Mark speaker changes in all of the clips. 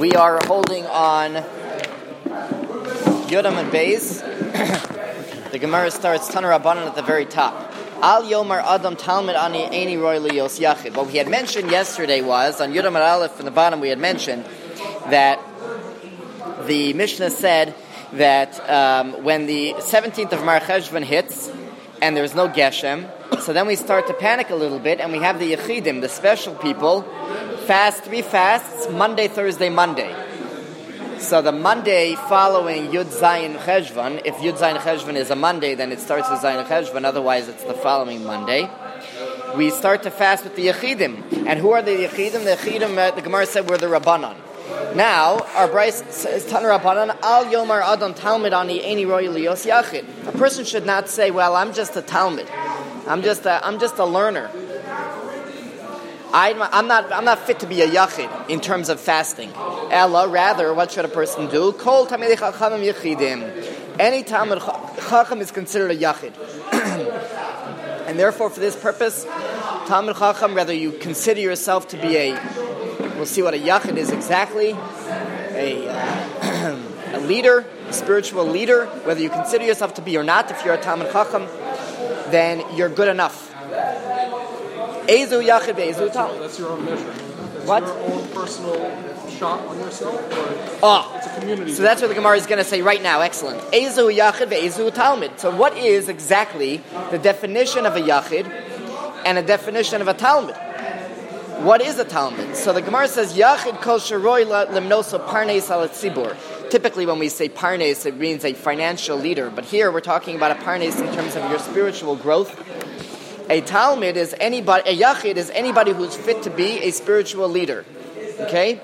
Speaker 1: We are holding on Yudam and Beis. The Gemara starts Taner Rabbanan at the very top. Al Yomar Adam Talmud Ani Eini Roy Liyos Yachid. What we had mentioned yesterday was, on Yudam and Aleph in the bottom, we had mentioned that the Mishnah said that when the 17th of Mar Cheshvan hits and there's no Geshem, so then we start to panic a little bit, and we have the Yechidim, the special people, fast 3 fasts, Monday, Thursday, Monday. So the Monday following Yud Zayin Cheshvan, if Yud Zayin Cheshvan is a Monday, then it starts with Zayin Cheshvan, otherwise it's the following Monday. We start to fast with the Yechidim. And who are the Yechidim? The Yechidim, the Gemara said, were the Rabbanan. Now, our Bryce says, Taner Rabbanan, Al Yomar Adam Talmud Ani Eini Roy Liyos Yachid. A person should not say, well, I'm just a Talmud. I'm just a learner. I'm not fit to be a yachid in terms of fasting. Ella, rather, what should a person do? Kol Talmidei Chachamim Yechidim. Any Talmud Chacham is considered a yachid. And therefore, for this purpose, Talmud Chacham, whether you consider yourself to be we'll see what a yachid is exactly, a leader, a spiritual leader, whether you consider yourself to be or not, if you're a Talmud Chacham, then you're good enough. Ezu Yachid ve'ezu Talmud.
Speaker 2: That's your own measure. That's
Speaker 1: what?
Speaker 2: Your own personal shot on yourself? Or it's a community.
Speaker 1: So that's what the Gemara is going to say right now. Excellent. Ezu Yachid ve'ezu Talmud. So what is exactly the definition of a Yachid and a definition of a Talmud? What is a Talmud? So the Gemara says, Yachid kol sheroi lemnoso parnes al tzibur. Typically when we say parnes, it means a financial leader. But here we're talking about a parnes in terms of your spiritual growth. A Talmud is anybody, a Yachid is anybody who's fit to be a spiritual leader. Okay?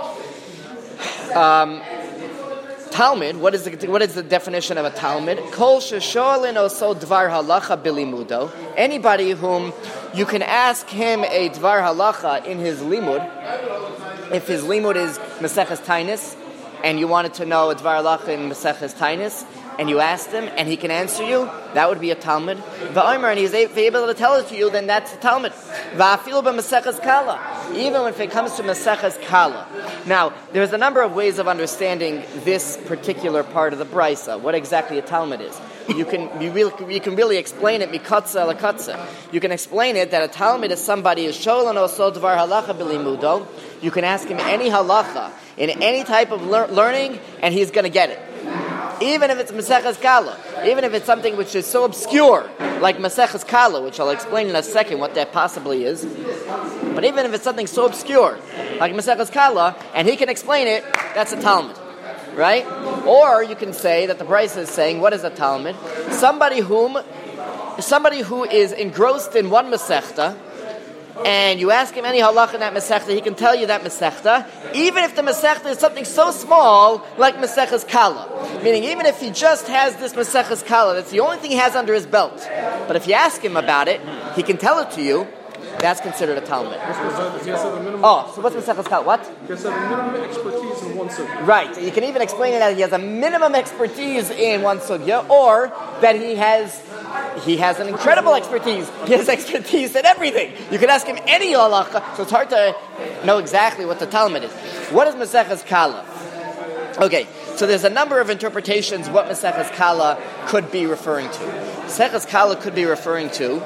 Speaker 1: Talmud, what is the definition of a Talmud? Kol shesholin oso dvar halacha bilimudo. Anybody whom you can ask him a dvar halacha in his limud. If his limud is Maseches Tainis, and you wanted to know a dvar halacha in Maseches Tainis, and you asked him, and he can answer you, that would be a Talmud. V'omer, and he's able to tell it to you, then that's a Talmud. V'afilu b'Maseches Kala, even if it comes to Maseches Kala. Now, there's a number of ways of understanding this particular part of the Brisa, what exactly a Talmud is. You can really explain it mikatza lakatza. You can explain it that a Talmud is somebody who's sholan oso dvar halacha bilimudo. You can ask him any halacha in any type of learning, and he's going to get it. Even if it's Maseches Kala, even if it's something which is so obscure, like Maseches Kala, which I'll explain in a second what that possibly is. But even if it's something so obscure, like Maseches Kala, and he can explain it, that's a Talmud. Right? Or you can say that the Brisa is saying, what is a Talmud? Somebody who is engrossed in one Masechta, and you ask him any halach in that Masechta, he can tell you that Masechta, even if the Masechta is something so small like Maseches Kala. Meaning, even if he just has this Maseches Kala, that's the only thing he has under his belt. But if you ask him about it, he can tell it to you. That's considered a Talmud. So what's Maseches Kala? What?
Speaker 2: He has a minimum expertise in one sugya.
Speaker 1: Right. You can even explain it as he has a minimum expertise in one sugya, or that he has an incredible expertise. He has expertise in everything. You can ask him any halacha, so it's hard to know exactly what the Talmud is. What is Maseches Kala? Okay, so there's a number of interpretations what Maseches Kala could be referring to. Maseches Kala could be referring to,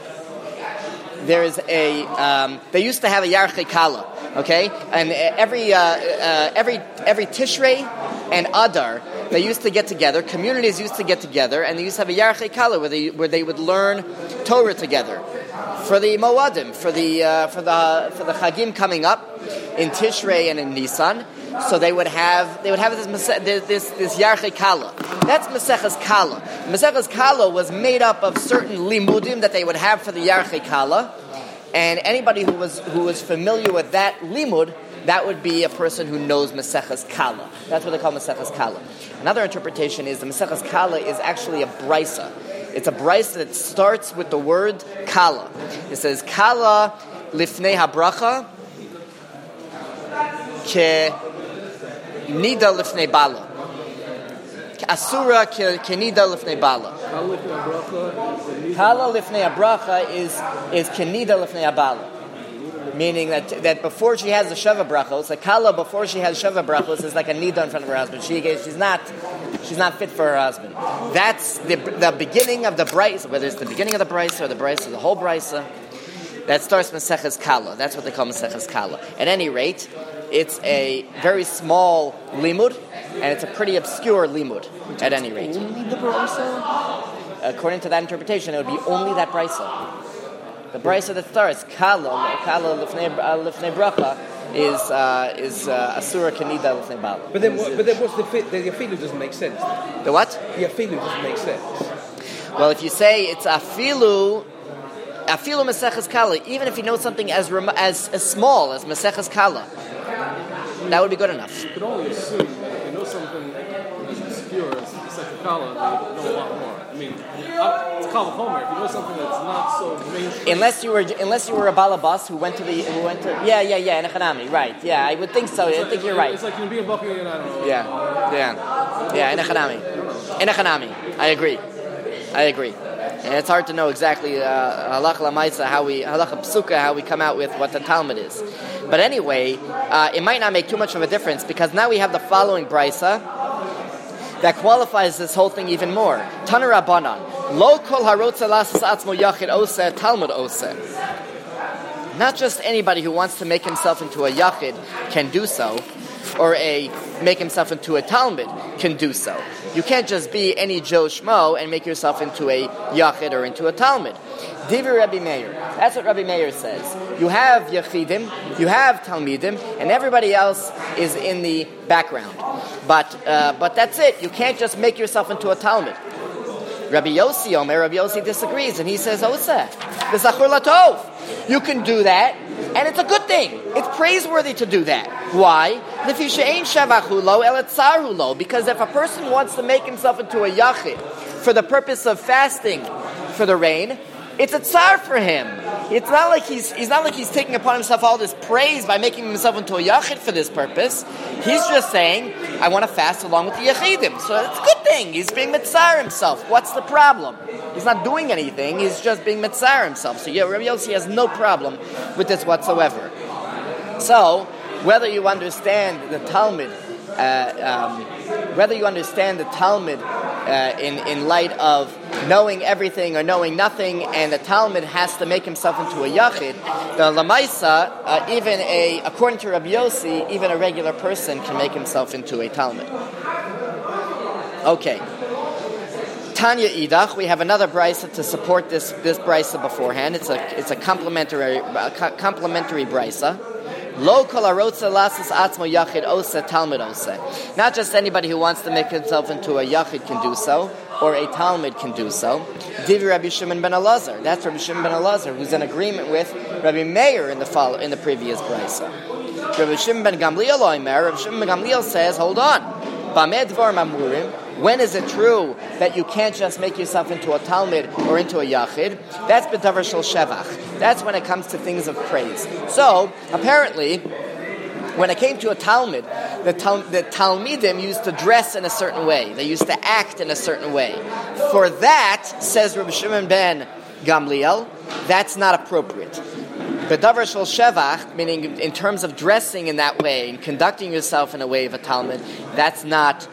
Speaker 1: there is they used to have a Yarchei Kala, okay? And every Tishrei and Adar, they used to get together, communities used to get together, and they used to have a Yarchei Kala where they would learn Torah together. For the Moadim, for the Chagim coming up in Tishrei and in Nisan, so they would have this Yarchei Kala. That's Maseches Kala. Maseches Kala was made up of certain limudim that they would have for the Yarchei Kala, and anybody who was familiar with that limud, that would be a person who knows Maseches Kala. That's what they call Maseches Kala. Another interpretation is the Maseches Kala is actually a brisa. It's a brisa that starts with the word Kala. It says Kala lifnei habracha ke nida lifnei bala. Asura kenida lifnei bala. Kala lifnei abracha is kenida lifnei abala. meaning that before she has the Sheva Brachos, a Kala before she has Sheva Brachos is like a Nida in front of her husband. She's not fit for her husband. That's the beginning of the Brisa, whether it's the beginning of the Brisa or the Brisa, the whole Brisa. That starts Maseches Kala. That's what they call Maseches Kala. At any rate, it's a very small limud, and it's a pretty obscure limud, at any rate.
Speaker 2: Only the Brisa?
Speaker 1: According to that interpretation, it would be only that brisa. The brisa that starts kala lifnei bracha is asura kanida lifnei bala.
Speaker 3: But then what's the afilu doesn't make sense.
Speaker 1: The what?
Speaker 3: The afilu doesn't make sense.
Speaker 1: Well, if you say it's afilu meseches kala, even if you know something as small as meseches kala, that would be good enough.
Speaker 2: You could only assume that if you know something as obscure as meseches kala, you know a lot more. I mean, it's Kal Chomer. If you know something that's not so mainstream.
Speaker 1: Unless you were a balabas who went to in a Hanami, right? Yeah, I would think so. I think you're right.
Speaker 2: It's like you be a bucket and I don't know.
Speaker 1: Yeah, in a Hanami. I agree. And it's hard to know exactly halacha lamaisa halacha psuka how we come out with what the Talmud is. But anyway, it might not make too much of a difference because now we have the following brisa that qualifies this whole thing even more. Tana Rabbanan, lo kol harotza lasas atzmo yachid oseh Talmud oseh. Not just anybody who wants to make himself into a yachid can do so, or make himself into a Talmud can do so. You can't just be any Joe Schmo and make yourself into a yachid or into a Talmud. Divrei Rabbi Meir. That's what Rabbi Meir says. You have yachidim, you have talmidim, and everybody else is in the background. But that's it. You can't just make yourself into a Talmud. Rabbi Yossi disagrees, and he says, Oseh, v'zachur latov. You can do that, and it's a good thing. It's praiseworthy to do that. Why? Because if a person wants to make himself into a yachid for the purpose of fasting for the rain, it's a tsar for him. It's not like he's taking upon himself all this praise by making himself into a yachid for this purpose. He's just saying, I want to fast along with the yachidim. So it's a good thing. He's being mitzar himself. What's the problem? He's not doing anything. He's just being mitzar himself. So Rabbi Yossi has no problem with this whatsoever. So whether you understand the Talmud, in light of knowing everything or knowing nothing, and the Talmud has to make himself into a yachid, the lamaisa, according to Rabbi Yossi, even a regular person can make himself into a Talmud. Okay. Tanya Idach, we have another brisa to support this brisa beforehand. It's a complementary brisa. Lo kol harotza lasas atzmo yachid oseh Talmud oseh. Not just anybody who wants to make himself into a yachid can do so, or a Talmud can do so. Divrei Rabbi Shimon ben Elazar. That's Rabbi Shimon ben Elazar, who's in agreement with Rabbi Meir in the previous brisa. Rabbi Shimon ben Gamliel oimer. Rabbi Shimon ben Gamliel says, hold on. Bameh dvarim amurim. When is it true that you can't just make yourself into a Talmud or into a Yachid? That's b'davar shel shevach. That's when it comes to things of praise. So, apparently, when it came to a Talmud, the Talmidim used to dress in a certain way. They used to act in a certain way. For that, says Rabbi Shimon ben Gamliel, that's not appropriate. B'davar shel shevach, meaning in terms of dressing in that way and conducting yourself in a way of a Talmud, that's not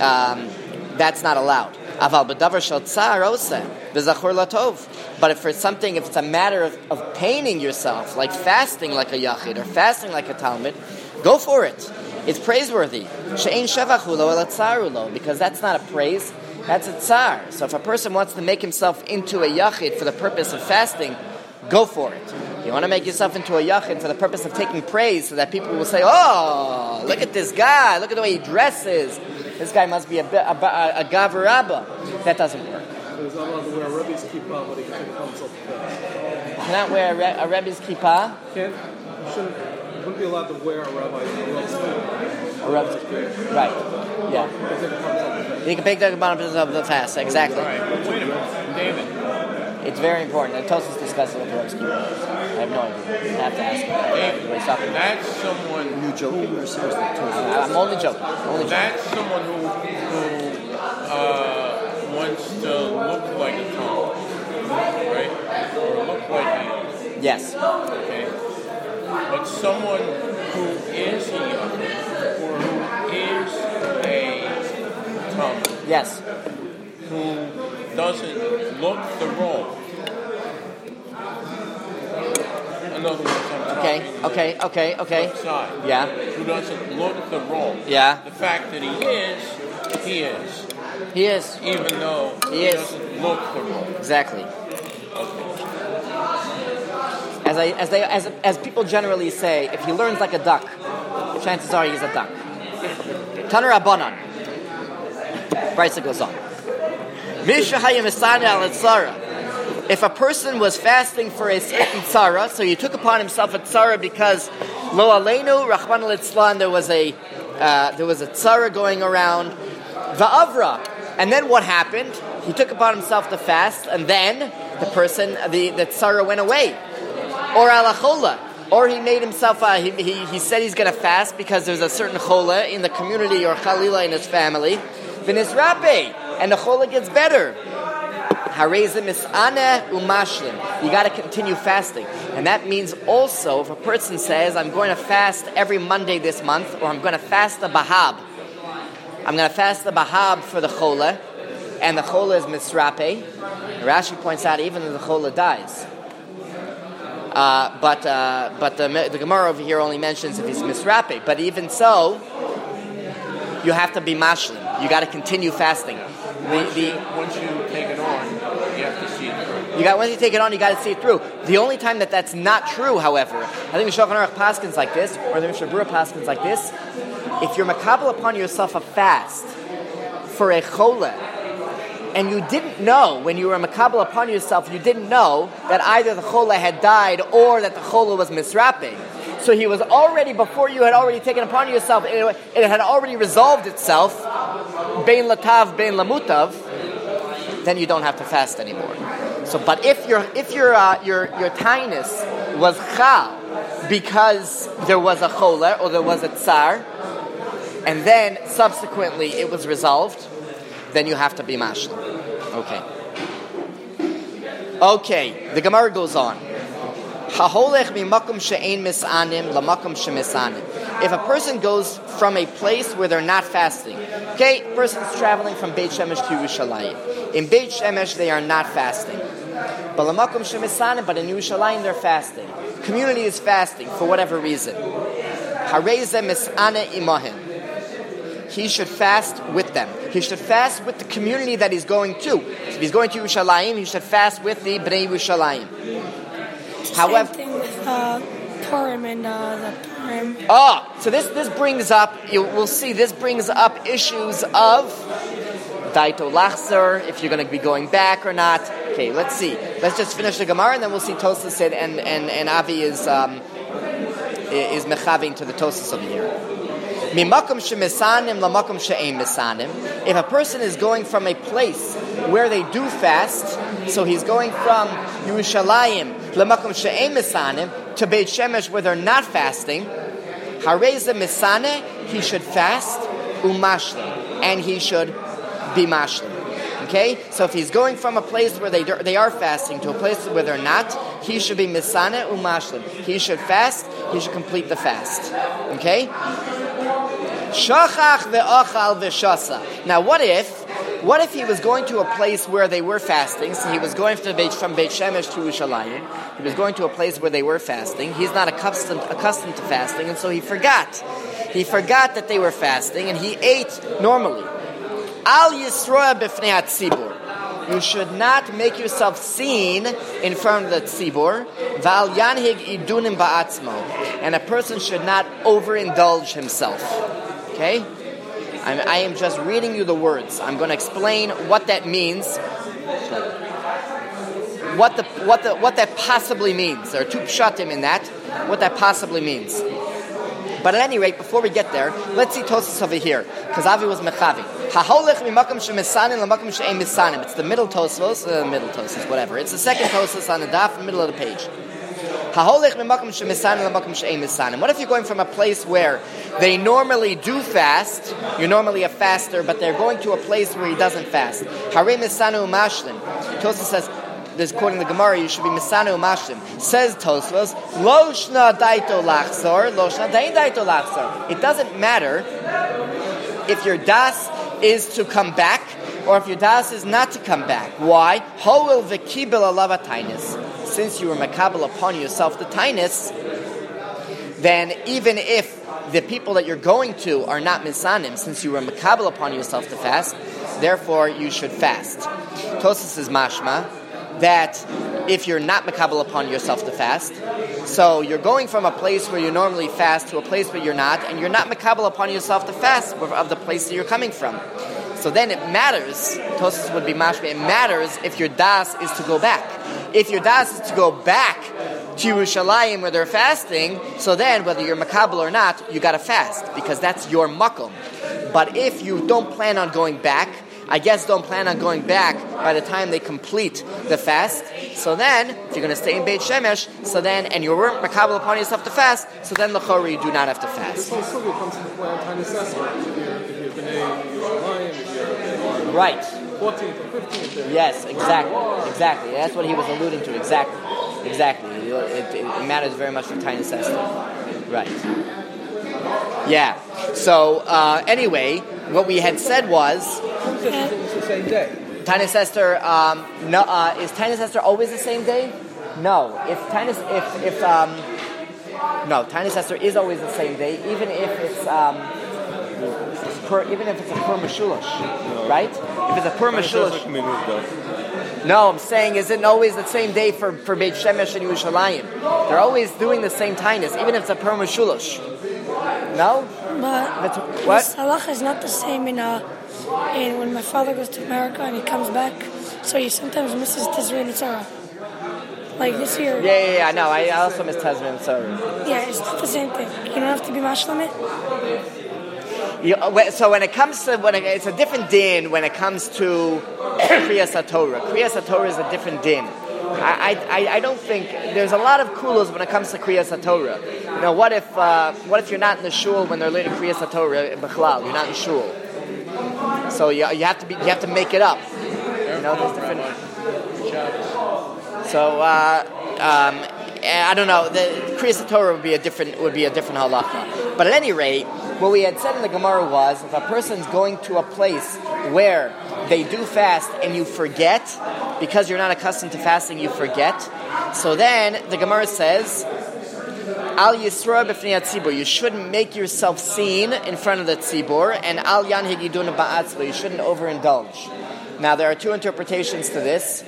Speaker 1: allowed. Aval b'davar shel tsar oseh v'zachur latov. But if it's a matter of painting yourself, like fasting like a yachid or fasting like a Talmud, go for it. It's praiseworthy. She'ein shevachu lo ela tsaru lo, because that's not a praise, that's a tsar. So if a person wants to make himself into a yachid for the purpose of fasting, go for it. You want to make yourself into a yachid for the purpose of taking praise so that people will say, oh, look at this guy, look at the way he dresses. This guy must be a gaver rabba. That doesn't work.
Speaker 2: He's not allowed to wear a Rebbe's kippah, but he can take upon himself to fast.
Speaker 1: You cannot wear a Rebbe's kippah.
Speaker 2: You wouldn't be allowed to wear a rabbi's kippah.
Speaker 1: A Rebbe's kippah. Right. Yeah. He can take the upon himself to fast. Exactly.
Speaker 4: All right. Wait a minute. David.
Speaker 1: It's very important. And Tosfos discusses what the Rebbe's kippah is. I have no idea. You have to ask him.
Speaker 4: That's someone.
Speaker 3: Are you joking or seriously?
Speaker 1: I'm only joking.
Speaker 4: That's someone who wants to look like a Tom, right? Or look like him.
Speaker 1: Yes.
Speaker 4: Okay. But someone who is here or who is a Talmud,
Speaker 1: Yes.
Speaker 4: who doesn't look the role. In other words, I'm talking
Speaker 1: Okay.
Speaker 4: outside.
Speaker 1: Yeah.
Speaker 4: Who doesn't look the role.
Speaker 1: Yeah.
Speaker 4: The fact that he is.
Speaker 1: He is.
Speaker 4: Even though
Speaker 1: He is.
Speaker 4: doesn't look the role.
Speaker 1: Exactly. As people generally say, if he learns like a duck, chances are he's a duck. Taner Rabbanan. Brisa goes on. If a person was fasting for a certain tzara, so he took upon himself a tzara because lo aleinu rachman litzlan, there was a tzara going around, va'avra, and then what happened? He took upon himself to fast, and then the tzara went away, or alachola, or he made himself. He said he's going to fast because there's a certain chola in the community or chalila in his family. V'nisrape, and the chola gets better. Harezim mis'aneh umashlim. You got to continue fasting, and that means also if a person says, "I'm going to fast every Monday this month," or "I'm going to fast the bahab." I'm going to fast the bahab for the chola, and the chola is misrape. Rashi points out even though the chola dies. But the Gemara over here only mentions if he's misrape. But even so, you have to be mashlim. You got to continue fasting.
Speaker 4: Once you take it on, you have to see it through.
Speaker 1: Once you take it on, you got to see it through. The only time that's not true, however, I think the Shulchan Aruch paskins like this, or the Mishnah Berurah paskins like this. If you're makabel upon yourself a fast for a chola, and you didn't know, when you were makabel upon yourself, you didn't know that either the chola had died or that the chola was misrape. So he was already, before you had already taken upon yourself, it had already resolved itself, bein latav, bein lamutav, then you don't have to fast anymore. So, but if your tainus was chal because there was a chola or there was a tsar, and then subsequently it was resolved, then you have to be mashlim. Okay, the Gemara goes on. If a person goes from a place where they're not fasting, a person's traveling from Beit Shemesh to Yerushalayim. In Beit Shemesh they are not fasting, but in Yerushalayim they're fasting. Community is fasting for whatever reason. He should fast with them. He should fast with the community that he's going to. So if he's going to Yerushalayim, he should fast with the Bnei Yerushalayim. However,
Speaker 5: same thing with Purim and the Purim.
Speaker 1: So this brings up, we'll see, this brings up issues of Daito Lachzer, if you're going to be going back or not. Okay, let's see. Let's just finish the Gemara and then we'll see Tosas and Avi is mechaving to the Tosas over here. If a person is going from a place where they do fast, so he's going from Yerushalayim lemakom she'ein misanim to Beit Shemesh where they're not fasting, hareza misane, he should fast umashlim, and he should be mashlim. Okay, so if he's going from a place where they are fasting to a place where they're not, he should be misane umashlim. He should fast. He should complete the fast. Okay. Shachach ve'achal ve'shasa. Now, what if he was going to a place where they were fasting? So he was going from Beit Shemesh to Yerushalayim. He was going to a place where they were fasting. He's not accustomed to fasting, and so he forgot. He forgot that they were fasting, and he ate normally. Al yisroa b'fnei hatzibur. You should not make yourself seen in front of the tzibur. Val yanhig idunim ba'atzmo. And a person should not overindulge himself. Okay? I am just reading you the words. I'm going to explain what that means. What that possibly means. There are two pshatim in that. What that possibly means. But at any rate, before we get there, let's see Tosas over here, because Avi was mechavi. It's the middle Tosas, whatever. It's the second Tosas on the daf, in the middle of the page. What if you're going from a place where they normally do fast, you're normally a faster, but they're going to a place where he doesn't fast? Tosas says, this according to the Gemara, you should be misanu mashlim. Says Tosfos, lo shna daito lachzor, lo shna dain daito lachzor. It doesn't matter if your das is to come back or if your das is not to come back. Why? Ho'il v'kibel alav tainis. Since you were makabel upon yourself the tainis, then even if the people that you're going to are not misanim, since you were makabel upon yourself to fast, therefore you should fast. Tosfos is mashma that if you're not makabel upon yourself to fast, so you're going from a place where you normally fast to a place where you're not, and you're not makabel upon yourself to fast of the place that you're coming from. So then it matters, Tosfos would be mashma, it matters if your das is to go back. If your das is to go back to Yerushalayim where they're fasting, so then whether you're makabel or not, you got to fast because that's your makom. But if you don't plan on going back, I guess don't plan on going back by the time they complete the fast, so then if you're going to stay in Beit Shemesh, so then and you weren't makabel upon yourself to fast, so then l'chora you do not have to fast.
Speaker 2: This whole sugya comes into play on Tiny Sessor. If you're B'nai Yerushalayim, if you're
Speaker 1: Right.
Speaker 2: 14th or 15th.
Speaker 1: Yes, exactly. That's what he was alluding to. Exactly. It matters very much for Tiny Sessor. Right. Yeah. So anyway, what we had said was
Speaker 3: It's the same day.
Speaker 1: Tiny Sessor. Is Tiny Sessor always the same day? No. Tiny Sessor is always the same day, even if it's a per mashulash, right? If it's a per mashulash. No, I'm saying, is it always the same day for Beit Shemesh and Yerushalayim? They're always doing the same tainis, even if it's a per mashulash. No?
Speaker 5: But
Speaker 1: What?
Speaker 5: this halacha is not the same in when my father goes to America and he comes back, so he sometimes misses Tizri and Tzara. Like this year.
Speaker 1: Yeah, I know. I also miss Tazmin, so.
Speaker 5: Yeah, it's not the same thing. You don't have to be mashlamit.
Speaker 1: So when it comes to it's a different din when it comes to Kriyas HaTorah. Kriyas HaTorah is a different din. I don't think there's a lot of kulos when it comes to Kriyas HaTorah. You know, what if you're not in the shul when they're learning Kriyas HaTorah in Bechlal? You're not in shul, so you have to make it up. You know, there's different. So I don't know. The Kriyas HaTorah would be a different halacha. But at any rate, what we had said in the Gemara was, if a person's going to a place where they do fast and you forget, because you're not accustomed to fasting, you forget. So then the Gemara says, Al Yisra b'fnei tzibur, you shouldn't make yourself seen in front of the tzibur, and Al Yanhig Yiduna ba'atzlo, you shouldn't overindulge. Now there are two interpretations to this.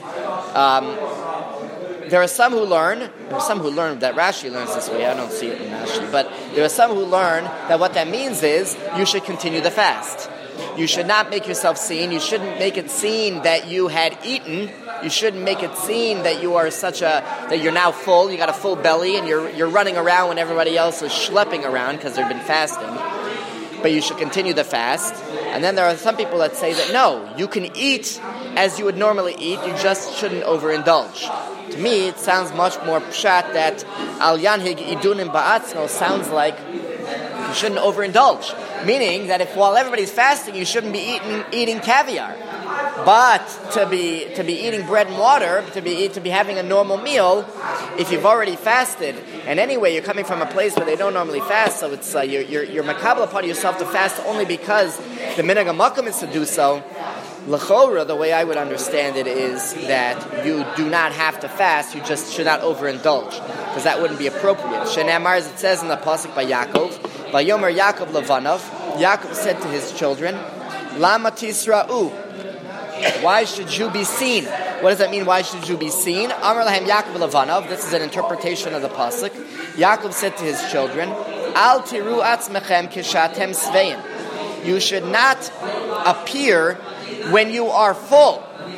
Speaker 1: There are some who learn that Rashi learns this way. I don't see it in Rashi, but there are some who learn that what that means is you should continue the fast. You should not make yourself seen. You shouldn't make it seen that you had eaten. You shouldn't make it seen that you are that you're now full. You got a full belly and you're running around when everybody else is schlepping around because they've been fasting. But you should continue the fast. And then there are some people that say that no, you can eat as you would normally eat. You just shouldn't overindulge. To me, it sounds much more pshat that al yanhig idunim ba'atzno sounds like you shouldn't overindulge. Meaning that if while everybody's fasting, you shouldn't be eating caviar. But to be eating bread and water, to be having a normal meal, if you've already fasted, and anyway you're coming from a place where they don't normally fast, so it's you're makabel upon yourself to fast only because the minhag hamakom is to do so. L'chora, the way I would understand it is that you do not have to fast, you just should not overindulge, because that wouldn't be appropriate. Shenamar, as it says in the pasuk by Yaakov, Vayomer Yaakov Levanov, Yaakov said to his children, Lama tisra'u, why should you be seen? What does that mean, why should you be seen? Amar lahem Yaakov Levanov, this is an interpretation of the pasuk. Yaakov said to his children, Al tiru atzmechem kishatem svein. You should not appear when you are full.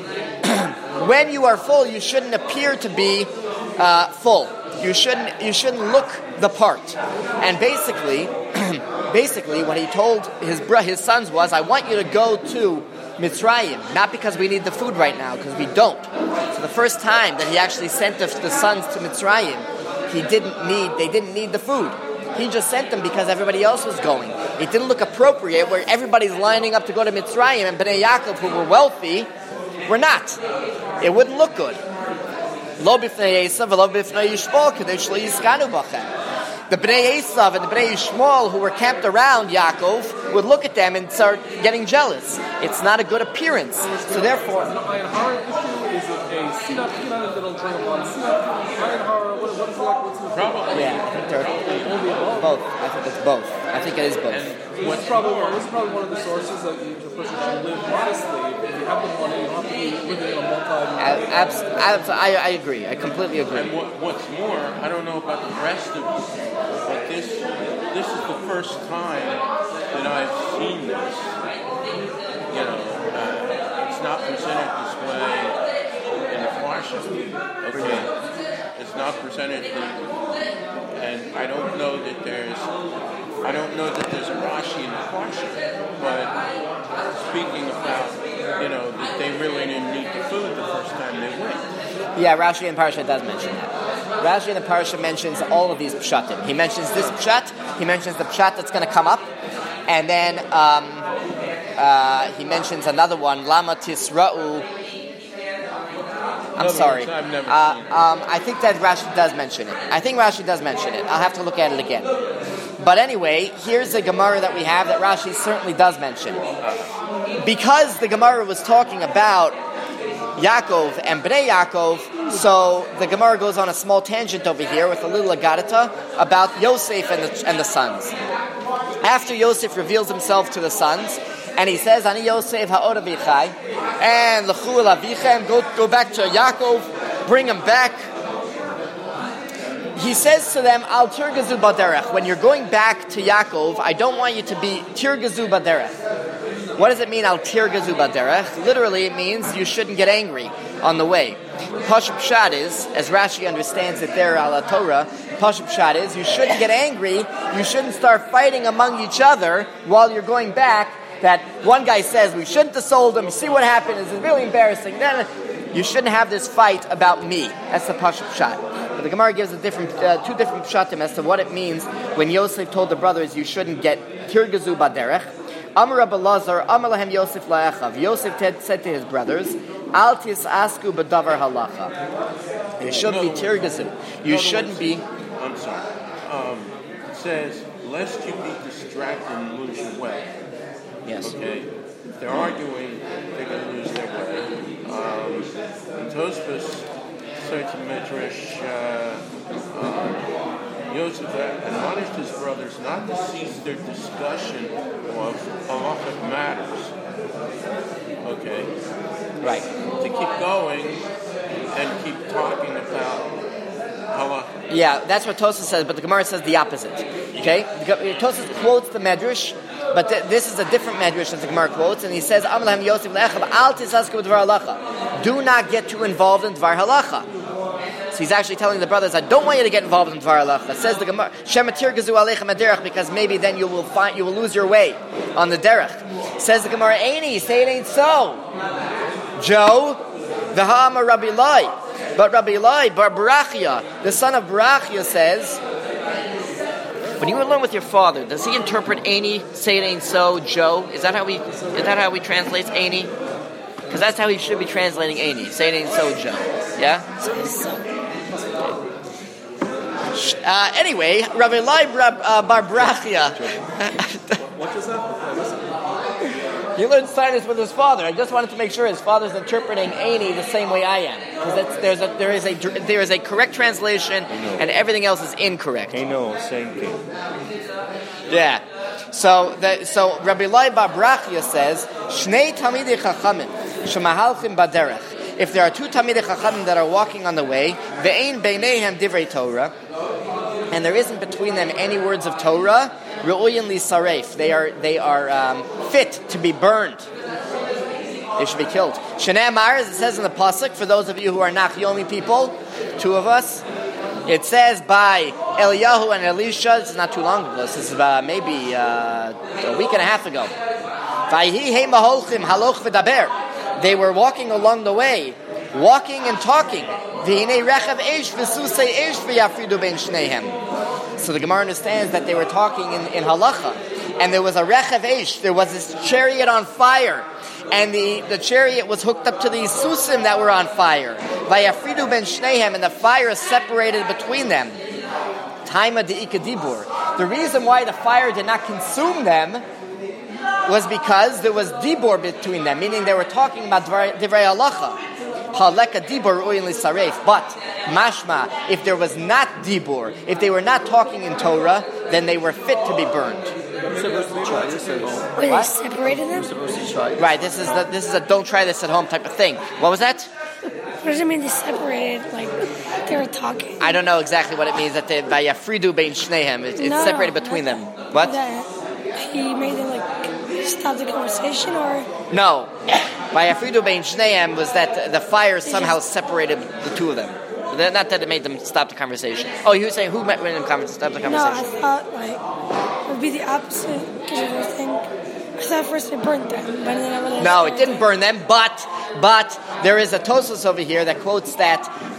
Speaker 1: When you are full, you shouldn't appear to be full. You shouldn't look the part. And basically, what he told his sons was, I want you to go to Mitzrayim, not because we need the food right now, because we don't. So the first time that he actually sent the sons to Mitzrayim, they didn't need the food. He just sent them because everybody else was going. It didn't look appropriate where everybody's lining up to go to Mitzrayim and Bnei Yaakov, who were wealthy, were not. It wouldn't look good. Lo b'fnei Esav, lo b'fnei Yishmael, kadei shlo yiskanu bachem. The Bnei Esav and the Bnei Yishmael who were camped around Yaakov would look at them and start getting jealous. It's not a good appearance. So therefore...
Speaker 2: Is it an Ayin Hara issue? Is it a Sinat Kinah that don't drink upon Sinat? Ayin Hara, what is it? What's the
Speaker 4: Probably.
Speaker 1: Yeah, I think they're both. I think it's both. I think it is both.
Speaker 2: This is probably one of the sources that the person should live modestly. If you have the money, you don't have to be living in a
Speaker 1: I agree. I completely agree.
Speaker 4: And what's more, I don't know about the rest of you, but this is the first time that I've seen this. You know, it's not presented this way in the Parsha. Okay, it's not presented, and I don't know that there's a Rashi in the Parsha, but speaking about, that they really didn't need the food the first time they went.
Speaker 1: Yeah, Rashi in Parsha does mention that. Rashi in the Parsha mentions all of these pshatim. He mentions this pshat, he mentions the pshat that's going to come up, and then he mentions another one, Lama Tisra'u. I'm sorry.
Speaker 4: I've never seen it.
Speaker 1: I think that Rashi does mention it. I'll have to look at it again. But anyway, here's a Gemara that we have that Rashi certainly does mention. Because the Gemara was talking about Yaakov and Bnei Yaakov, so the Gemara goes on a small tangent over here with a little agadata about Yosef and the sons. After Yosef reveals himself to the sons, and he says, Ani Yosef ha'od avichai, and l'chu el avichem, go back to Yaakov, bring him back. He says to them, Al tirgazu baderech. When you're going back to Yaakov, I don't want you to be tirgazu baderech. What does it mean, Al tirgazu baderech? Literally, it means you shouldn't get angry on the way. Pashup Pshat is, as Rashi understands it there, ala Torah, Pashup Pshat is, you shouldn't get angry, you shouldn't start fighting among each other while you're going back, that one guy says, we shouldn't have sold him, you see what happened, it's really embarrassing. Then you shouldn't have this fight about me. That's the Pashup Pshat. But the Gemara gives two different pshatim as to what it means when Yosef told the brothers, you shouldn't get tirgazu baderech. Amar Rabbi Lazar, Amar lahem Yosef la'echav. Yosef said to his brothers, Al tisasku b'davar halacha. You shouldn't be tirgazu. You shouldn't be...
Speaker 4: I'm sorry. It says, lest you be distracted and lose your way.
Speaker 1: Yes.
Speaker 4: Okay? If they're arguing, they're going to lose their way. And Tosfos said to Midrash, Yosef admonished his brothers not to cease their discussion of halachic matters. Okay?
Speaker 1: Right.
Speaker 4: To keep going and keep talking about halacha.
Speaker 1: Yeah, that's what Tosfos says, but the Gemara says the opposite. Okay? Tosfos quotes the Medrash, but this is a different Medrash that the Gemara quotes, and he says, Amar lahem Yosef le'echav, al tisasku b'dvar halacha. Do not get too involved in dvar halacha. So he's actually telling the brothers, I don't want you to get involved in dvar halacha. Says the Gemara, Shema tirgazu aleichem aderech, because maybe then you will lose your way on the derech. Says the Gemara, Eini, say it ain't so. Joe, v'ha'amar Rabbi Lai. But Rabbi Lai, Bar Barachia, the son of Barachia, says, when you learn with your father, does he interpret Eini, say it ain't so, Joe? Is that how he translates Eini? Because that's how he should be translating Eini. Say it ain't so, Joe. Yeah? Anyway, Rabbi Lai Bar Barachia.
Speaker 2: What is that?
Speaker 1: He learned sinus with his father. I just wanted to make sure his father's interpreting Eini the same way I am, because there is a correct translation and everything else is incorrect.
Speaker 3: Same thing.
Speaker 1: Yeah. So Rabbi Lai Bar Barachia says, Shnei Talmidei Chachamim shemahalchim baderech. If there are two Talmidei Chachamim that are walking on the way, ve'ein beineihem divrei Torah, and there isn't between them any words of Torah, Re'uyin li saref. They are fit to be burned. They should be killed. Shnei Amar, as it says in the pasuk, for those of you who are Nachyomi people, two of us, it says by Eliyahu and Elisha. This is not too long ago. This is maybe a week and a half ago. Vayhi heim maholchim haloch v'daber. They were walking along the way, walking and talking. V'hinei rechav eish v'susei eish v'yafridu ben shneihem. So the Gemara understands that they were talking in halacha, and there was a rechev eish, there was this chariot on fire, and the chariot was hooked up to these susim that were on fire. Vayafridu ben shnehem, and the fire separated between them. Taima de'ika dibur. The reason why the fire did not consume them was because there was dibur between them, meaning they were talking about divrei halacha. Haleka dibur ru'in lisaref. But mashma, if there was not dibur, if they were not talking in Torah, then they were fit to be burned.
Speaker 5: Wait, they separated them?
Speaker 1: Right. This is a don't try this at home type of thing. What was that?
Speaker 5: What does it mean they separated? Like they were talking?
Speaker 1: I don't know exactly what it means that by Yafridu bein shnehem. It's separated between them. What?
Speaker 5: That he made them stop the conversation, or
Speaker 1: no? By Yafridu bein shnehem was that the fire somehow separated the two of them. Not that it made them stop the conversation. Oh, you were saying who made them stop the conversation?
Speaker 5: No, I thought it would be the opposite because of the thing. I thought first it burnt them, but then I realized.
Speaker 1: No, it didn't burn them, but there is a Tosfos over here that quotes that.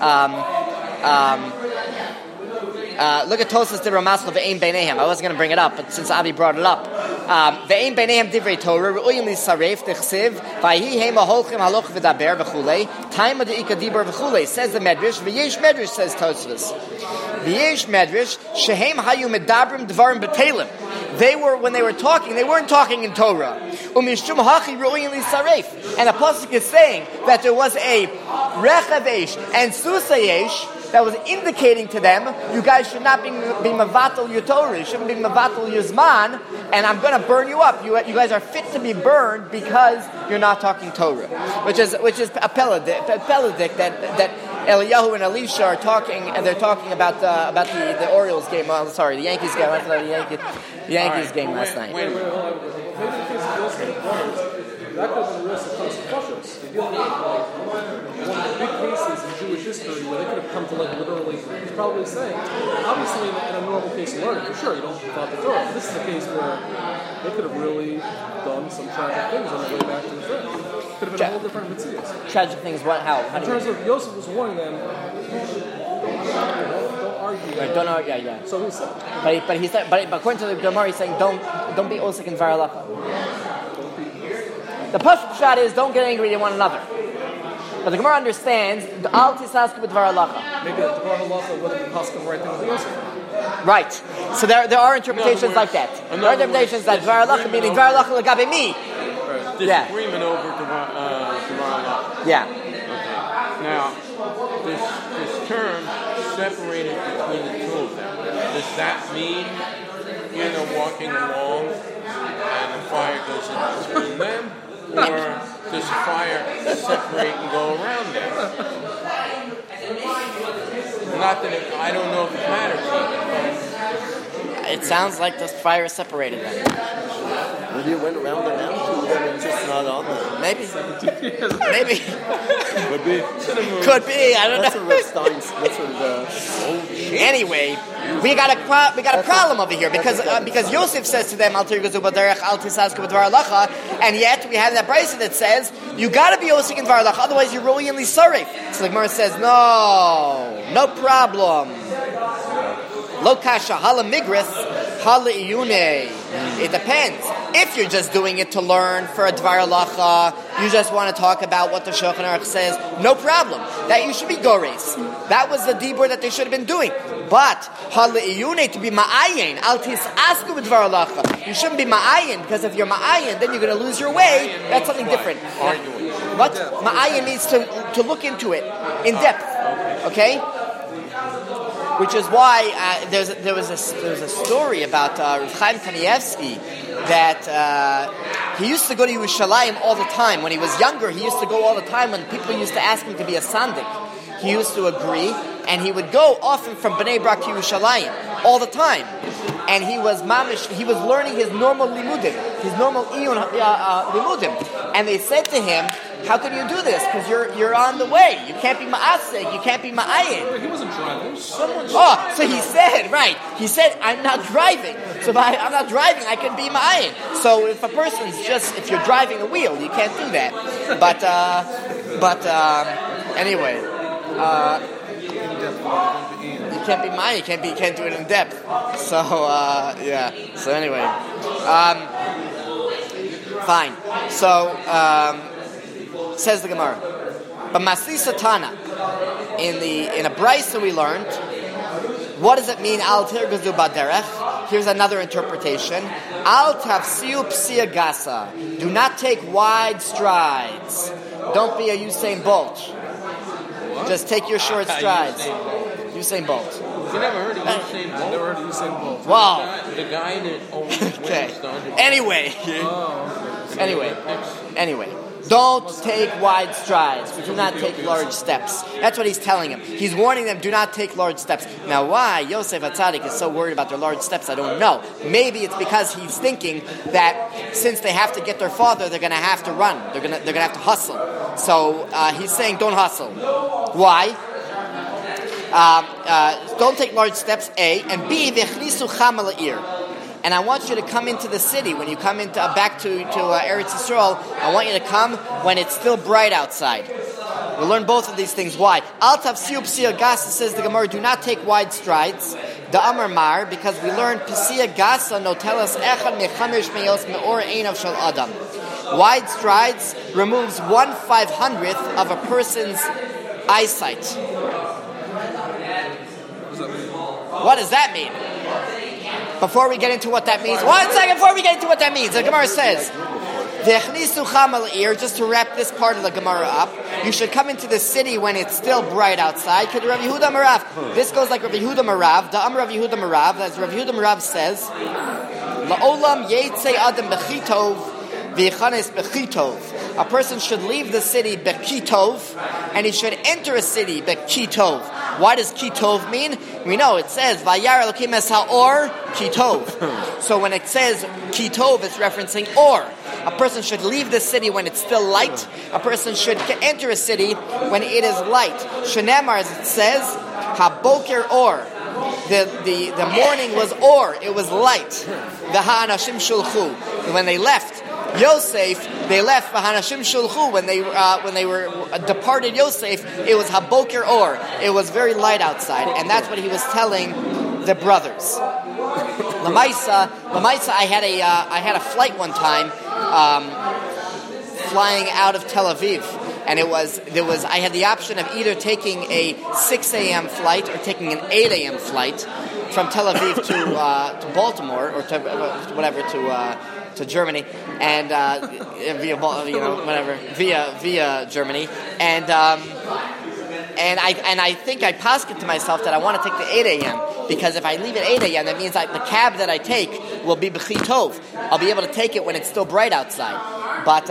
Speaker 1: Look at Tosfos the Ramaschal ve'ein beinehem. I wasn't going to bring it up, but since Avi brought it up, ve'ein beinehem divrei Torah ru'uyim lisaref dechsiv vayhi hema holchem haloch v'daber v'chulei taima de'ika dibur v'chulei, says the Medrash. V'yesh Medrash, says Tosfos. V'yesh Medrash shehem hayu medabrim dvarim b'telim. They were, when they were talking, they weren't talking in Torah. Umishum hachi ru'in lisaref. And the pasuk is saying that there was a rechav eish and susayesh that was indicating to them, you guys should not be mavatal your Torah, you shouldn't be mavatal your zman, and I'm going to burn you up. You guys are fit to be burned because you're not talking Torah, which is a peledict that Eliyahu and Elisha are talking, and they're talking about the Orioles game. Oh, sorry, the Yankees game. I thought the Yankees game last night.
Speaker 2: Maybe in the case of Yosef brothers, that could have been real consequentials. They deal with one of the big cases in Jewish history where they could have come to literally. He's probably saying, obviously, in a normal case of learning, for sure, you don't thought the Torah. This is a case where they could have really done some tragic things on the way back to the faith. Could have been a whole different mitzvahs.
Speaker 1: Tragic things, what? How
Speaker 2: in terms of Yosef was warning them, don't argue.
Speaker 1: Right, don't argue. Yeah.
Speaker 2: So he said.
Speaker 1: But he said. But according to the Gemara, he's saying don't be osik in varalacha. The pasuk shot is don't get angry at one another. But the Gemara understands al tisasku with varalacha.
Speaker 2: Maybe the varalacha would have been possible right thing with Yosef.
Speaker 1: Right. So there are interpretations like that. There are interpretations that varalacha meaning varalacha legabe me.
Speaker 4: Disagreement over varalacha.
Speaker 1: Yeah.
Speaker 4: Okay. Now, this term separated between the two of them. Does that mean, walking along and the fire goes in between them? Or does the fire separate and go around them? Not that I don't know if it matters.
Speaker 1: It sounds like the fire separated them.
Speaker 3: Maybe it went around and around and it's just not on them.
Speaker 1: Maybe.
Speaker 3: Could be.
Speaker 1: I don't know. Anyway, we got a problem over here because Yosef says to them, and yet we have that brayso that says you got to be osik in varalach, otherwise you're rolling in lisaref. So the Gemara says, no problem. Lo kasha hala migris hala iyune. It depends. If you're just doing it to learn for a dvar halacha, you just want to talk about what the Shulchan Aruch says, no problem. That you should be gores. That was the dibur that they should have been doing. But hala iyune, to be ma'ayin, al tisasku with dvar halacha. You shouldn't be ma'ayin, because if you're ma'ayin, then you're going to lose your way. That's something different.
Speaker 4: Arguing.
Speaker 1: What? Ma'ayin means to look into it in depth. Okay? Which is why there was a story about Rav Chaim Kanievsky that he used to go to Yerushalayim all the time. When he was younger, he used to go all the time when people used to ask him to be a sandik. He used to agree, and he would go often from Bnei Brak to Yerushalayim all the time. And he was learning his normal limudim, his normal iyun limudim. And they said to him, how can you do this? Because you're on the way. You can't be ma'asik. You can't be ma'ayin.
Speaker 2: He wasn't driving.
Speaker 1: So he said, right. He said, I'm not driving. So if I'm not driving, I can be ma'ayin. So if a person's if you're driving a wheel, you can't do that. But anyway. can't be mine. You can't do it in depth. So yeah. So anyway, fine. So says the Gemara, but Masli Satana in a brisa we learned. What does it mean? Al terguzu baderech. Here's another interpretation. Al tafsiu psia gasa. Do not take wide strides. Don't be a Usain Bolt. Just take your short strides. Usain Bolt.
Speaker 4: You never heard of Usain Bolt?
Speaker 2: Never heard of Usain Bolt.
Speaker 1: Wow.
Speaker 4: The guy that always
Speaker 1: Okay.
Speaker 4: wins the 100.
Speaker 1: Anyway. Don't take wide strides. Do not take large steps. That's what he's telling him. He's warning them, do not take large steps. Now, why Yosef HaTzadik is so worried about their large steps, I don't know. Maybe it's because he's thinking that since they have to get their father, they're going to have to run. They're going to have to hustle. So he's saying, don't hustle. Why? Don't take large steps, A, and B, v'chlisu chama la'ir. And I want you to come into the city. When you come into back to Eretz Yisrael, I want you to come when it's still bright outside. We'll learn both of these things. Why? Al tafsiu psia gasa, says the Gemara, do not take wide strides. The Amar Mar, because we learned psia gasa notelas echad mechamish meyos meor einav shel adam. Wide strides removes 1/500th of a person's eyesight. What does that mean? Before we get into what that means, one second before we get into what that means, the Gemara says, just to wrap this part of the Gemara up, you should come into the city when it's still bright outside. Rav Yehuda Marav. This goes like Rav Yehuda Marav. The Amr Rav Yehuda Marav, as Rav Yehuda Marav says, La'olam yetzei adam bechitov v'yichanes bechitov. A person should leave the city bechitov, and he should enter a city bechitov. Why does kitov mean? We know it says Vayar Elokim es haor kitov. So when it says kitov, it's referencing or. A person should leave the city when it's still light. A person should enter a city when it is light. Shenemar, as it says, haboker or. The morning was or. It was light. The ha'anashim shulchu. When they left Yosef, they left V'hanashim shulchu. When they were departed Yosef, it was haboker or. It was very light outside, and that's what he was telling the brothers. Lamaisa, I had a flight one time, flying out of Tel Aviv, and I had the option of either taking a 6 a.m. flight or taking an 8 a.m. flight from Tel Aviv to Baltimore or to whatever to Germany, and via Germany, and I think I posket to myself that I want to take the 8 a.m. because if I leave at 8 a.m. that means the cab that I take will be b'chitov. I'll be able to take it when it's still bright outside. But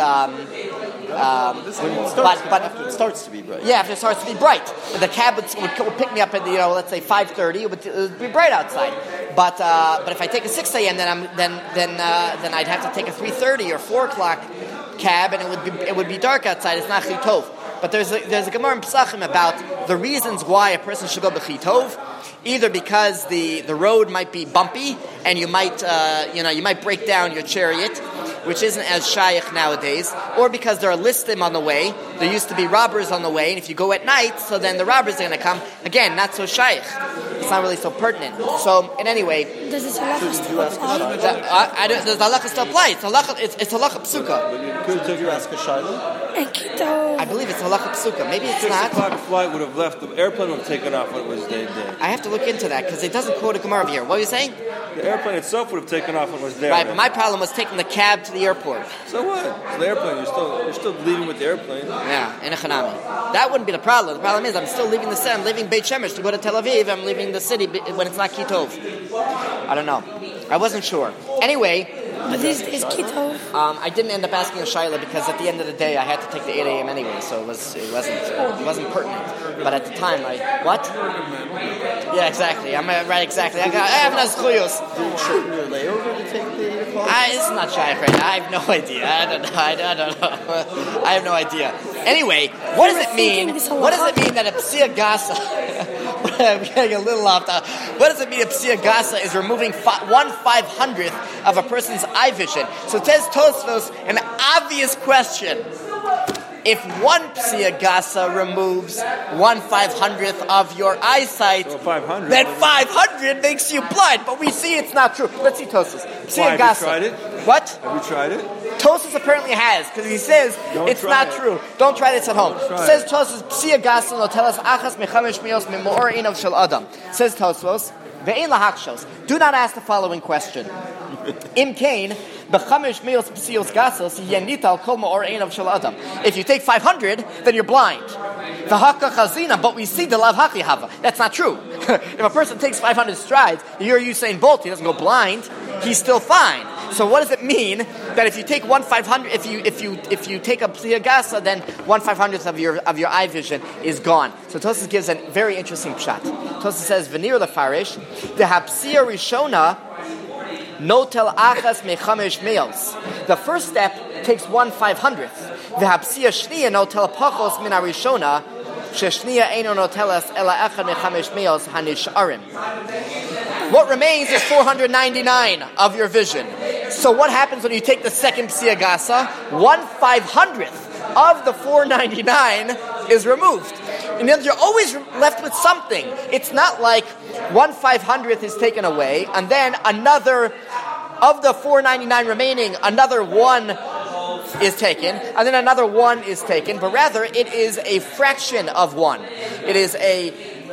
Speaker 3: after it starts to be bright.
Speaker 1: Yeah, after it starts to be bright, the cab would pick me up at let's say 5:30. It would be bright outside. But if I take a 6 a.m. then I'd have to take a 3:30 or 4 o'clock cab, and it would be dark outside. It's not chitov. But there's a Gemara in Pesachim about the reasons why a person should go b'chitov. Either because the road might be bumpy and you might break down your chariot, which isn't as shaykh nowadays, or because there are listim on the way. There used to be robbers on the way, and if you go at night, so then the robbers are going to come. Again, not so shaykh. It's not really so pertinent. So, in any way,
Speaker 5: Does this halacha still apply?
Speaker 1: does the halacha still apply? It's halacha psuka.
Speaker 3: Could you ask a shayla?
Speaker 5: And keto.
Speaker 1: I believe it's halacha psuka. Maybe it's
Speaker 6: 6
Speaker 1: not.
Speaker 6: o'clock flight would have left. The airplane would have taken off when it was day.
Speaker 1: I have to look into that because it doesn't quote a Gemara here. What are you saying?
Speaker 6: The airplane itself would have taken off when it was day.
Speaker 1: Right, but my problem was taking the cab to the airport.
Speaker 6: So what? It's the airplane. You're still leaving with the airplane.
Speaker 1: Yeah, in a Hanami. That wouldn't be the problem. The problem is I'm still leaving the city. I'm leaving Beit Shemesh to go to Tel Aviv. I'm leaving the city when it's not Kitov. I don't know. I wasn't sure. Anyway,
Speaker 5: But these days keto.
Speaker 1: I didn't end up asking a shayla because at the end of the day I had to take the 8 a.m. anyway, so it wasn't pertinent. But at the time, what? Yeah, exactly. Right, exactly. I have no schuyos.
Speaker 3: Did you shorten your layover to take the 8 o'clock?
Speaker 1: It's not shaykh right now. I have no idea. I don't know. I have no idea. Anyway, what does it mean? What does it mean that a psia gasa? I'm getting a little off. What does it mean a psia gasa is removing 1/500th of a person's eye vision? So it says Tosfos, an obvious question. if one psia gasa removes 1/500th of your eyesight,
Speaker 6: So 500.
Speaker 1: then 500 makes you blind. But we see it's not true. Let's see Tosfos. Psia
Speaker 6: Why, have you
Speaker 1: gasa.
Speaker 6: tried it?
Speaker 1: What?
Speaker 6: Have you tried it?
Speaker 1: Tosfos apparently has, because he says
Speaker 6: Don't
Speaker 1: it's
Speaker 6: try
Speaker 1: not
Speaker 6: it.
Speaker 1: true. Don't try this at home.
Speaker 6: try
Speaker 1: Says Tosfos, Psia gasa no tell us achas mechamesh mios memor inav shel adam. Says Tosfos, ve'ein lahakshos. Do not ask the following question. Im kain b'chamesh mios psios gasos yenita al kol meor inav shel adam. If you take 500, then you're blind. V'haka chazina, but we see the lav haki hava. That's not true. If a person takes 500 strides, you're Usain Bolt. He doesn't go blind. He's still fine. So what does it mean that if you take 1/500, if you take a psia gasa, then 1/500th of your eye vision is gone? So Tosfos gives a very interesting pshat. Tosfos says, "V'nir lefarish the hapsia rishona notel achas mechamesh meos." The first step takes 1/500th. The hapsia shniya notel pachos min harishona sheshniya eino notelas ela echad mechamesh meos hanisharim. What remains is 499 of your vision. So what happens when you take the second psia gasa? 1/500th of the 499 is removed. And then you're always left with something. It's not like 1/500th is taken away, and then another of the 499 remaining, another one is taken, and then another one is taken, but rather it is a fraction of one. It is a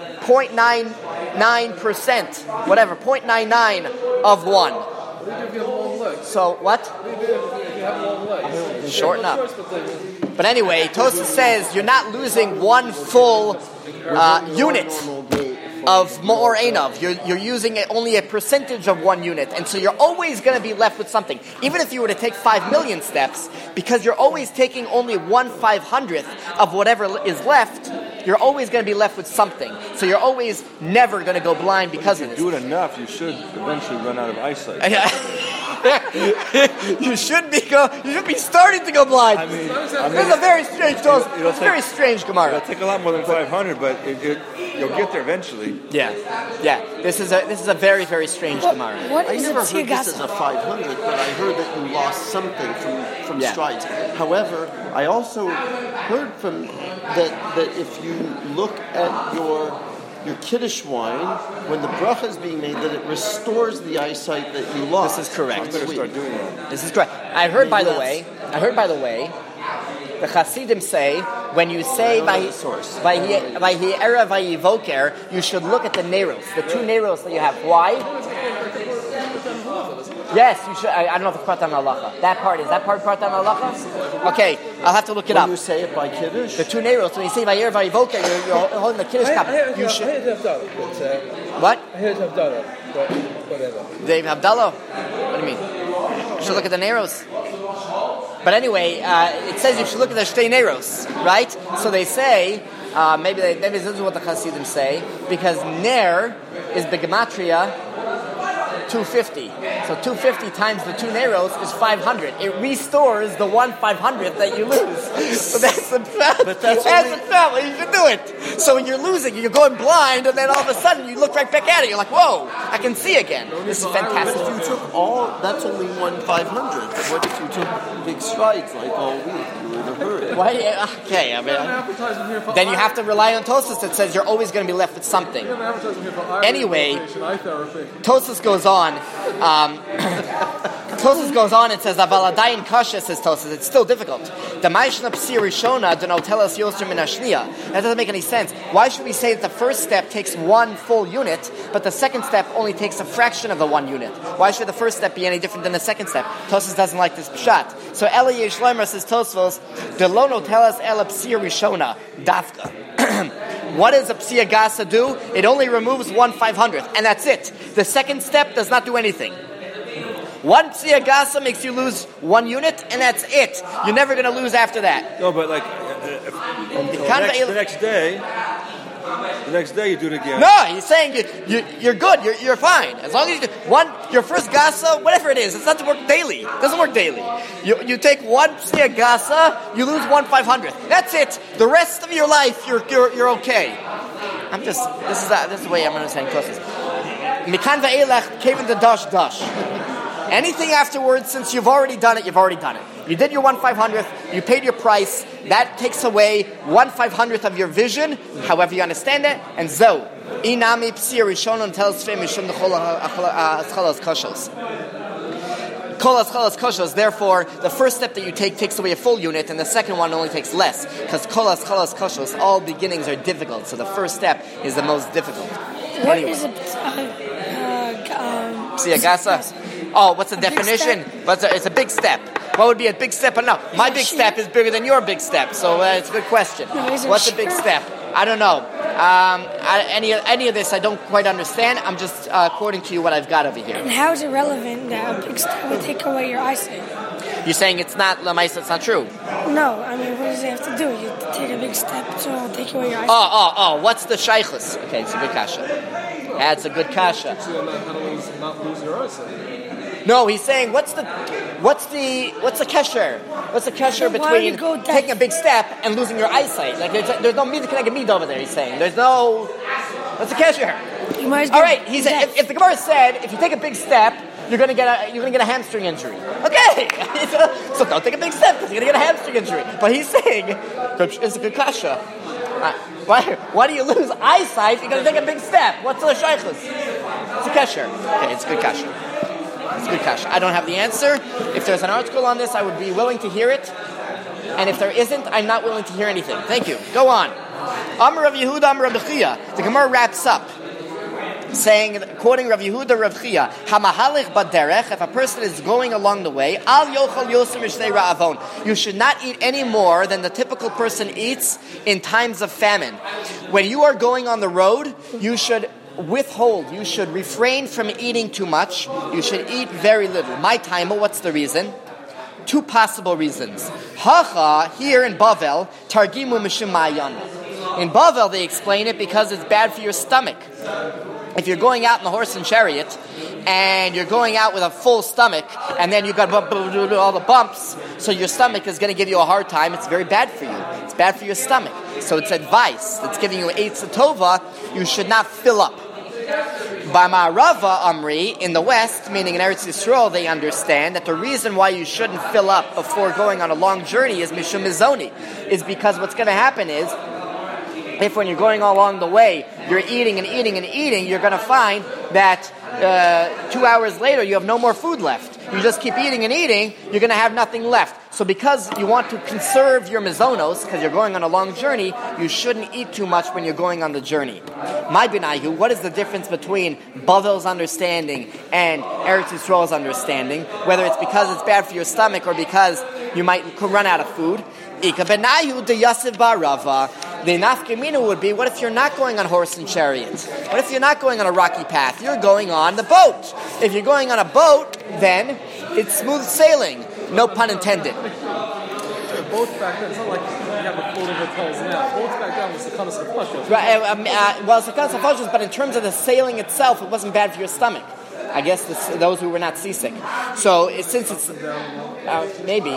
Speaker 1: 0.99%, whatever, 0.99 of one.
Speaker 2: What do you do if you have long legs?
Speaker 1: So what?
Speaker 2: What do you do if you have long legs?
Speaker 1: Shorten up.
Speaker 2: Choice but to-
Speaker 1: But anyway, Tosfos says you're not losing one full unit of Ma'or Einav. You're using only a percentage of 1 unit, and so you're always going to be left with something. Even if you were to take 5 million steps, because you're always taking only 1/500th of whatever is left, you're always going to be left with something. So you're always never going to go blind because of this.
Speaker 6: Do it enough, you should eventually run out of eyesight.
Speaker 1: You should be starting to go blind.
Speaker 6: I mean,
Speaker 1: This is a very strange Tosfos. It's a very strange
Speaker 6: It'll
Speaker 1: Gemara.
Speaker 6: take a lot more than 500, but you'll get there eventually.
Speaker 1: Yeah. This is a very, very strange Gemara.
Speaker 5: What
Speaker 3: I
Speaker 5: is a
Speaker 3: never heard this as
Speaker 5: psia
Speaker 3: a 500, but I heard that you lost something from
Speaker 1: Yeah.
Speaker 3: strides. However, I also heard from that if you look at your Kiddush wine, when the bracha is being made, that it restores the eyesight that you lost.
Speaker 1: This is correct.
Speaker 6: You better start doing that.
Speaker 1: This is correct. I heard, by the way, the Hasidim say when you say Vayhi Era Vayivoker, you should look at the Neros, the 2 Neros that you have. Why? Yes, you should. I don't know if it's Pratan Halacha. That part Pratan Halacha? Okay, I'll have to look it
Speaker 3: When
Speaker 1: up.
Speaker 3: you say it by Kiddush,
Speaker 1: The 2 Neros, when you say Vayhi Era Vayivoker, you're holding the Kiddush cup. You
Speaker 2: I
Speaker 1: should.
Speaker 2: hate to have done it, but
Speaker 1: What?
Speaker 2: I hate to have done it, but whatever.
Speaker 1: Dave Abdallah? What do you mean? You should look at the Neros. But anyway, it says you should look at the Shtei Neros, right? So they say, maybe this is what the Hasidim say, because Ner is Begematria 250. So 250 times the 2 Neros is 500. It restores the 1/500th that you lose. So that's the problem.
Speaker 3: But that's
Speaker 1: the problem. You should do it. So when you're losing, you're going blind, and then all of a sudden you look right back at it. You're like, whoa, I can see again. This is fantastic.
Speaker 3: if you took that's only 1/500th. What if you took big strides like all week? You would have heard.
Speaker 1: Why? Okay, I mean,
Speaker 2: Advertising here for
Speaker 1: then you have to rely on Tosfos that says you're always going to be left with something.
Speaker 2: advertising here for eye
Speaker 1: Anyway,
Speaker 2: rehabilitation, eye therapy.
Speaker 1: Tosfos goes on. Tosfos goes on and says, "Avaladayin kasha," says Tosfos. It's still difficult. The Ma'ishna Psir Rishona denotelas yoser min hashniya. That doesn't make any sense. Why should we say that the first step takes 1 full unit, but the second step only takes a fraction of the 1 unit? Why should the first step be any different than the second step? Tosfos doesn't like this pshat. So Eli Yeshleimer says Tosfos, "Delo notelas ela Psir Rishona dafka." What does a psia gasa do? It only removes 1/500th, and that's it. The second step does not do anything. 1 psia gasa makes you lose 1 unit, and that's it. You're never going to lose after that.
Speaker 6: No, but like the next day you do it again.
Speaker 1: No, he's saying you're good. You're fine as long as you do your first gasa, whatever it is. It's not to work daily. It doesn't work daily. You take 1 psia gasa, you lose 1/500th. That's it. The rest of your life, you're okay. This is the way I'm understanding Tosfos. Mikan va'elach kevin the dash. Anything afterwards, since you've already done it, you've already done it. You did your 1/500th, you paid your price, that takes away 1/500th of your vision, however you understand it, and zo. Inami psir rishonon tells fem mishum d'chol ha'chalas koshos. Kolas koshos, therefore, the first step that you take takes away a full unit, and the second one only takes less. Because kolas koshos, all beginnings are difficult, so the first step is the most difficult.
Speaker 5: What is it?
Speaker 1: Psiagasa? Oh, what's the definition? It's a big step. What would be a big step? No, my big step is bigger than your big step, so it's a good question. What's a big step? I don't know. Any of this I don't quite understand. I'm just quoting to you what I've got over here.
Speaker 5: And how is it relevant that a big step would take away your eyesight?
Speaker 1: You're saying it's not Lamaisa, it's not true?
Speaker 5: No, I mean, what does it have to do? You take a big step, so it'll take away your eyesight.
Speaker 1: Oh, what's the shaykhus? Okay, it's a good kasha. That's a good kasha.
Speaker 2: Not lose your eyesight.
Speaker 1: No, he's saying what's the kesher? What's the kesher between taking a big step and losing your eyesight? Like there's no midah connected midah over there. He's saying there's no. What's the kesher?
Speaker 5: All
Speaker 1: right, he said if the Gemara said if you take a big step, you're gonna get a hamstring injury. Okay, so don't take a big step because you're gonna get a hamstring injury. But he's saying it's a good kasha. Why do you lose eyesight if you're going to take a big step? What's the shaykhus? It's a kesher. Okay, it's a good kasha. It's a good kasha. I don't have the answer. If there's an article on this, I would be willing to hear it. And if there isn't, I'm not willing to hear anything. Thank you. Go on. Amar Rav Yehuda, Amar Rav Chia. The Gemara wraps up, saying, quoting Rav Yehuda, Rav Chia, Hamahalich baderech, if a person is going along the way, Al yochal yosem mishnei ra'avon. You should not eat any more than the typical person eats in times of famine. When you are going on the road, you should withhold, you should refrain from eating too much, you should eat very little. My time, what's the reason? Two possible reasons. Hacha, here in Bavel, Targimu Mishum Ma'ayana. In Bavel, they explain it because it's bad for your stomach. If you're going out in the horse and chariot, and you're going out with a full stomach, and then you've got all the bumps, so your stomach is going to give you a hard time, it's very bad for you. It's bad for your stomach. So it's advice. It's giving you Eitz Tova, you should not fill up. By Ma'arava Amri, in the West, meaning in Eretz Yisrael, they understand that the reason why you shouldn't fill up before going on a long journey is Mishum Mizoni, is because what's going to happen is, if when you're going along the way, you're eating and eating and eating, you're going to find that 2 hours later you have no more food left. You just keep eating and eating, you're going to have nothing left. So because you want to conserve your mizonos, because you're going on a long journey, you shouldn't eat too much when you're going on the journey. My binayu, what is the difference between Bavel's understanding and Eretz Yisrael's understanding? Whether it's because it's bad for your stomach or because you might run out of food. Ika benayu de Yasif Barava. The nafkamina would be, what if you're not going on horse and chariot? What if you're not going on a rocky path? You're going on the boat. If you're going on a boat, then it's smooth sailing. No pun intended.
Speaker 2: Boats back then, it's not like you have the floating hotels now. Boats back then was the Sakanas HaNefashos.
Speaker 1: Right, well, Sakanas HaNefashos, but in terms of the sailing itself, it wasn't bad for your stomach. I guess those who were not seasick. So since it's maybe.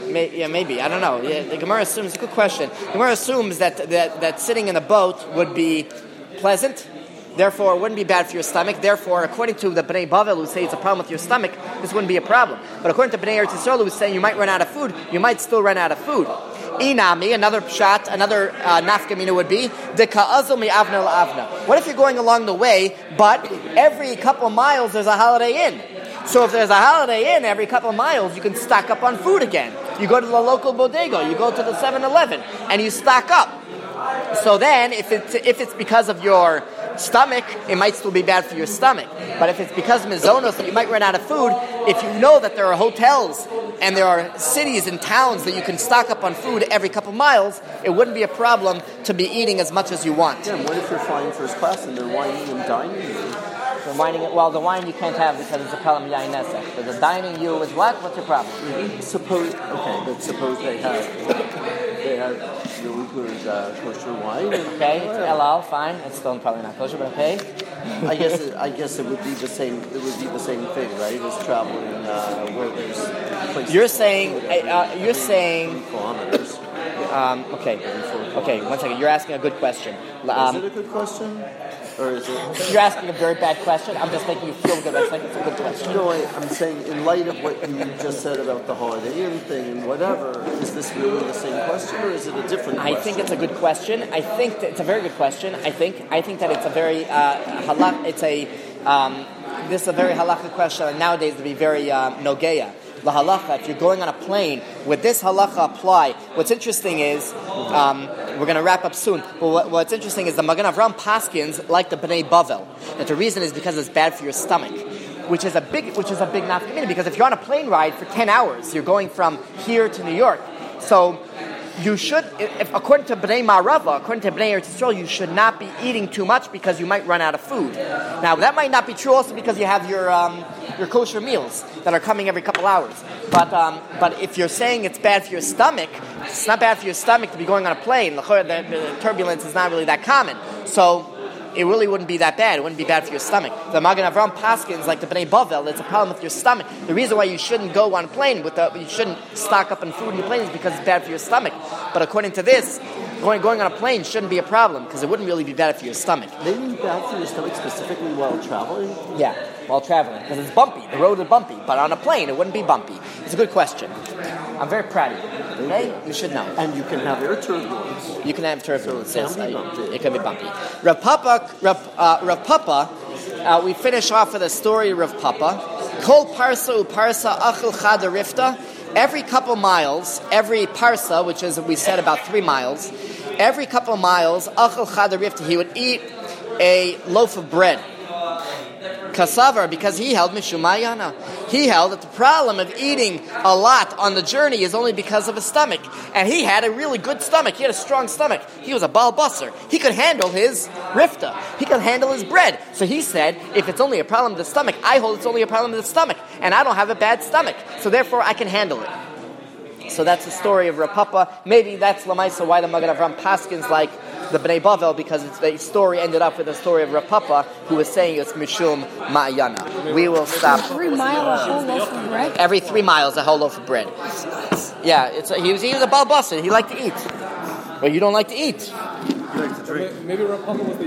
Speaker 1: I don't know. Yeah, the Gemara assumes, it's a good question. The Gemara assumes that sitting in a boat would be pleasant, therefore it wouldn't be bad for your stomach. Therefore, according to the Bnei Bavel who say it's a problem with your stomach, this wouldn't be a problem. But according to Bnei Eretz Yisrael who say you might run out of food, you might still run out of food. Inami, another pshat, another nafkamina would be the ka'azul mi avna la'avna. What if you're going along the way, but every couple of miles there's a Holiday Inn? So if there's a Holiday Inn every couple of miles, you can stock up on food again. You go to the local bodega, you go to the 7-Eleven, and you stock up. So then, if it's because of your stomach, it might still be bad for your stomach. But if it's because of mizonos that you might run out of food, if you know that there are hotels and there are cities and towns that you can stock up on food every couple of miles, it wouldn't be a problem to be eating as much as you want.
Speaker 3: Yeah, and what if you're flying first class and they're wining and dining you?
Speaker 1: Well, the wine you can't have because it's a kalam yain nesach. But the dining you is what? What's your problem?
Speaker 3: Suppose they have really good kosher wine.
Speaker 1: Okay, it's halal, fine. It's still probably not kosher, but okay.
Speaker 3: I guess it would be the same. It would be the same thing, right? As traveling where there's places. You're saying
Speaker 1: kilometers. Okay. 1 second. You're asking a good question.
Speaker 3: Is it a good question? Or is it?
Speaker 1: You're asking a very bad question. I'm just making you feel good. I think it's a good question.
Speaker 3: No, I'm saying in light of what you just said about the Holiday Inn thing and whatever, is this really the same question or is it a different question?
Speaker 1: I think it's a good question. I think that it's a very good question. I think that it's a very this is a very halakha question, and nowadays to be very nogeya. La halacha, if you're going on a plane, would this halacha apply? What's interesting is, we're going to wrap up soon, but what's interesting is the Magen Avraham paskins like the Bnei Bavel. That the reason is because it's bad for your stomach, which is a big nafkamina, because if you're on a plane ride for 10 hours, you're going from here to New York, so you should, according to Bnei Ma'arava, according to Bnei Eretz Yisrael, you should not be eating too much because you might run out of food. Now, that might not be true also because you have your kosher meals that are coming every couple hours. But if you're saying it's bad for your stomach, it's not bad for your stomach to be going on a plane. The turbulence is not really that common. So it really wouldn't be that bad. It wouldn't be bad for your stomach. The Magen Avraham paskins, like the Bnei Bavel, it's a problem with your stomach. The reason why you shouldn't go on a plane you shouldn't stock up on food in the plane is because it's bad for your stomach. But according to this, going on a plane shouldn't be a problem because it wouldn't really be bad for your stomach.
Speaker 3: Maybe bad for your stomach specifically while traveling?
Speaker 1: Yeah, while traveling. Because it's bumpy. The road is bumpy. But on a plane, it wouldn't be bumpy. It's a good question. I'm very proud of you. Okay? You should know.
Speaker 3: And you can have air turbulence.
Speaker 1: You can have turbulence.
Speaker 3: So it can be bumpy.
Speaker 1: It can be bumpy. Rav Papa, we finish off with a story of Rav Papa. Kol parsa uparsa achil chad rifta. Every couple miles, every parsa, which is, we said, about 3 miles, every couple miles, achil chad rifta, he would eat a loaf of bread. Kasavar, because he held Mishumayana. He held that the problem of eating a lot on the journey is only because of his stomach. And he had a really good stomach. He had a strong stomach. He was a Baal Basar. He could handle his rifta. He could handle his bread. So he said, if it's only a problem of the stomach, I hold it's only a problem of the stomach. And I don't have a bad stomach. So therefore I can handle it. So that's the story of Rav Papa. Maybe that's Lamaisa why the Magen Avraham paskins like the Bnei Bavel, because the story ended up with the story of Rav Papa, who was saying it's Mishum Ma'ayana. We will stop.
Speaker 5: 3 miles, a whole loaf of bread?
Speaker 1: Every 3 miles, a whole loaf of bread. Yeah, he was a Baal Basar. He liked to eat. But you don't like to eat.
Speaker 6: You like to drink.
Speaker 2: Maybe Rav Papa was the